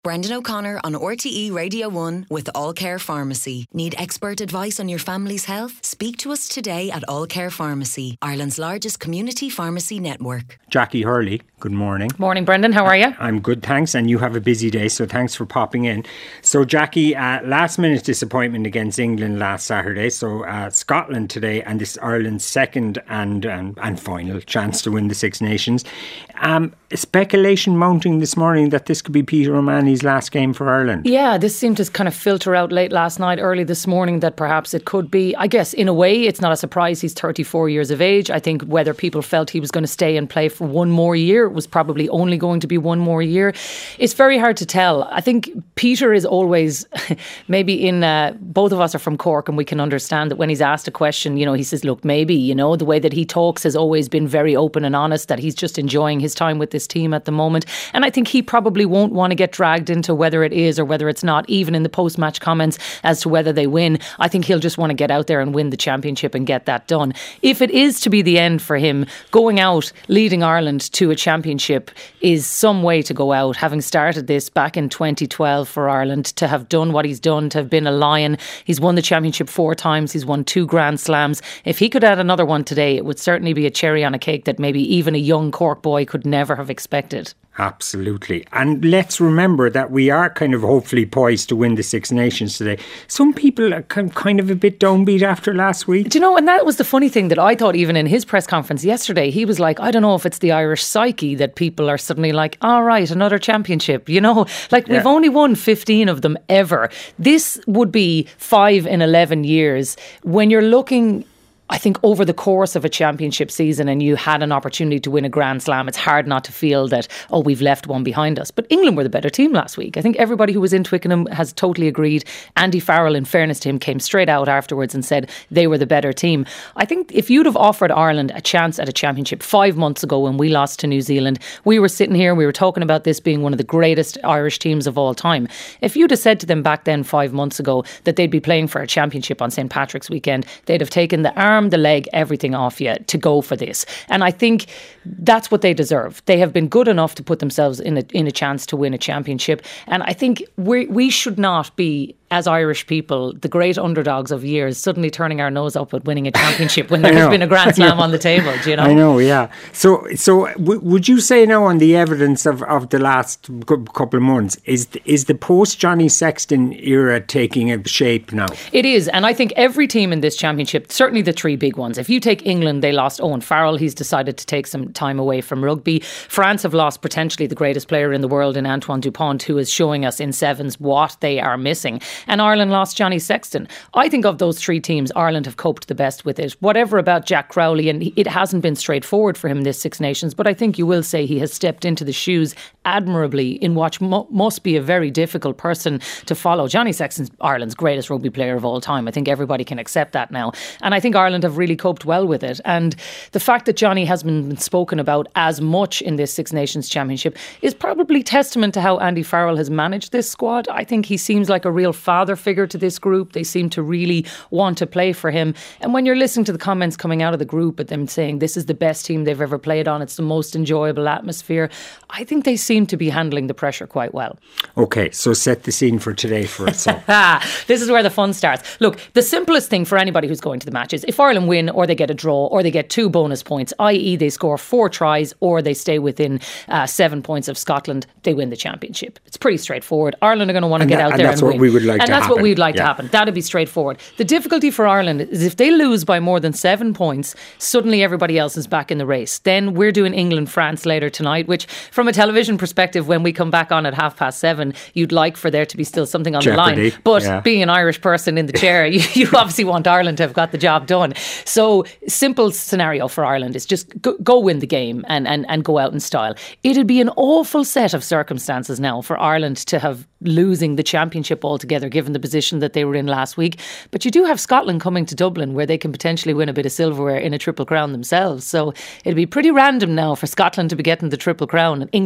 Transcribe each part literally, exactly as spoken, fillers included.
Brendan O'Connor on R T E Radio one with All Care Pharmacy. Need expert advice on your family's health? Speak to us today at All Care Pharmacy, Ireland's largest community pharmacy network. Jackie Hurley, good morning. Morning, Brendan. How are you? I'm good, thanks. And you have a busy day, so thanks for popping in. So, Jackie, uh, last minute disappointment against England last Saturday. So, uh, Scotland today, and this is Ireland's second and, and, and final chance to win the Six Nations. Um, speculation mounting this morning that this could be Peter O'Mahony's last game for Ireland. Yeah, this seemed to kind of filter out late last night, early this morning, that perhaps it could be. I guess in a way it's not a surprise. He's thirty-four years of age. I think whether people felt he was going to stay and play for one more year, it was probably only going to be one more year. It's very hard to tell. I think Peter is always, maybe in, uh, both of us are from Cork, and we can understand that when he's asked a question, you know, he says, look, maybe, you know, the way that he talks has always been very open and honest, that he's just enjoying his time with this team at the moment. And I think he probably won't want to get dragged into whether it is or whether it's not, even in the post-match comments as to whether they win. I think he'll just want to get out there and win the championship and get that done. If it is to be the end for him, going out, leading Ireland to a championship is some way to go out, having started this back in twenty twelve for Ireland, to have done what he's done, to have been a lion. He's won the championship four times. He's won two Grand Slams. If he could add another one today, it would certainly be a cherry on a cake that maybe even a young Cork boy could never have expected. Absolutely. And let's remember that we are kind of hopefully poised to win the Six Nations today. Some people are kind of a bit downbeat after last week. Do you know, and that was the funny thing that I thought, even in his press conference yesterday, he was like, I don't know if it's the Irish psyche that people are suddenly like, all right, another championship. You know, like yeah. We've only won fifteen of them ever. This would be five in eleven years. When you're looking, I think, over the course of a championship season and you had an opportunity to win a Grand Slam, it's hard not to feel that, oh, we've left one behind us. But England were the better team last week. I think everybody who was in Twickenham has totally agreed. Andy Farrell, in fairness to him, came straight out afterwards and said they were the better team. I think if you'd have offered Ireland a chance at a championship five months ago when we lost to New Zealand, we were sitting here and we were talking about this being one of the greatest Irish teams of all time. If you'd have said to them back then, five months ago, that they'd be playing for a championship on Saint Patrick's weekend, they'd have taken the arm, the leg, everything off you to go for this. And I think that's what they deserve. They have been good enough to put themselves in a in a chance to win a championship. And I think we we should not be, as Irish people, the great underdogs of years, suddenly turning our nose up at winning a championship when there has been a Grand Slam on the table. Do you know? I know, yeah. So, so w- would you say now, on the evidence of, of the last c- couple of months, is is the post Johnny Sexton era taking a shape now? It is, and I think every team in this championship, certainly the three big ones. If you take England, they lost Owen Farrell. He's decided to take some time away from rugby. France have lost potentially the greatest player in the world in Antoine Dupont, who is showing us in sevens what they are missing. And Ireland lost Johnny Sexton. I think of those three teams, Ireland have coped the best with it. Whatever about Jack Crowley, and it hasn't been straightforward for him this Six Nations, but I think you will say he has stepped into the shoes admirably in what mo- must be a very difficult person to follow. Johnny Sexton's Ireland's greatest rugby player of all time. I think everybody can accept that now. And I think Ireland have really coped well with it. And the fact that Johnny has been spoken about as much in this Six Nations Championship is probably testament to how Andy Farrell has managed this squad. I think he seems like a real father figure to this group. They seem to really want to play for him. And when you're listening to the comments coming out of the group at them saying this is the best team they've ever played on, it's the most enjoyable atmosphere, I think they seem to be handling the pressure quite well. Okay, so set the scene for today for us. So. This is where the fun starts. Look, the simplest thing for anybody who's going to the match is if Ireland win, or they get a draw, or they get two bonus points, that is they score four tries, or they stay within uh, seven points of Scotland, they win the championship. It's pretty straightforward. Ireland are going to want to get that, out there and, and win. And that's what we would like and to that's happen. what we'd like yeah. to happen. That'd be straightforward. The difficulty for Ireland is if they lose by more than seven points, suddenly everybody else is back in the race. Then we're doing England-France later tonight, which from a television perspective, when we come back on at half past seven, you'd like for there to be still something on Jeopardy. the line. But yeah. being an Irish person in the chair, you, you obviously want Ireland to have got the job done. So simple scenario for Ireland is just go, go win the game and, and, and go out in style. It'd be an awful set of circumstances now for Ireland to have losing the championship altogether, given the position that they were in last week. But you do have Scotland coming to Dublin, where they can potentially win a bit of silverware in a Triple Crown themselves. So it'd be pretty random now for Scotland to be getting the Triple Crown and England to be getting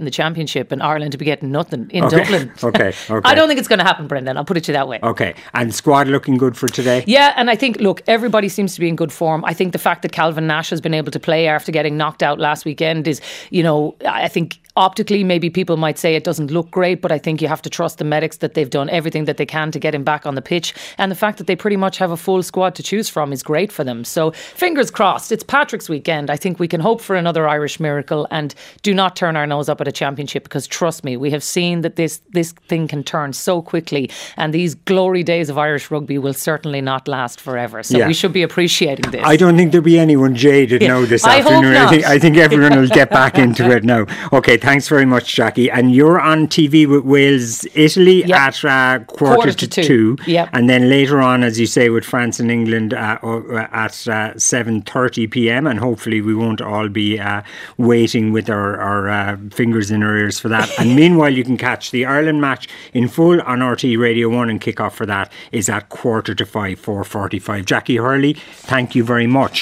getting the championship and Ireland to be getting nothing in okay. Dublin. okay, okay. I don't think it's going to happen, Brendan. I'll put it to you that way. Okay, and squad looking good for today? Yeah, and I think, look, everybody seems to be in good form. I think the fact that Calvin Nash has been able to play after getting knocked out last weekend is, you know, I think optically maybe people might say it doesn't look great, but I think you have to trust the medics that they've done everything that they can to get him back on the pitch. And the fact that they pretty much have a full squad to choose from is great for them. So fingers crossed. It's Patrick's weekend. I think we can hope for another Irish miracle and do not turn our nose up at a championship, because trust me, we have seen that this this thing can turn so quickly, and these glory days of Irish rugby will certainly not last forever. So yeah. we should be appreciating this. I don't think there'll be anyone jaded yeah. now this I afternoon. Hope not. I think I think everyone will get back into it now. Okay, thanks very much, Jackie. And you're on T V with Wales, Italy yep. at uh, quarter, quarter to, to two, two. Yep. and then later on, as you say, with France and England uh, at uh, seven thirty p.m. and hopefully we won't all be uh, waiting with our, our uh, fingers in our ears for that. And meanwhile, you can catch the Ireland match in full on R T E Radio one, and kick-off for that is at quarter to five, four forty-five. Jackie Hurley, thank you very much.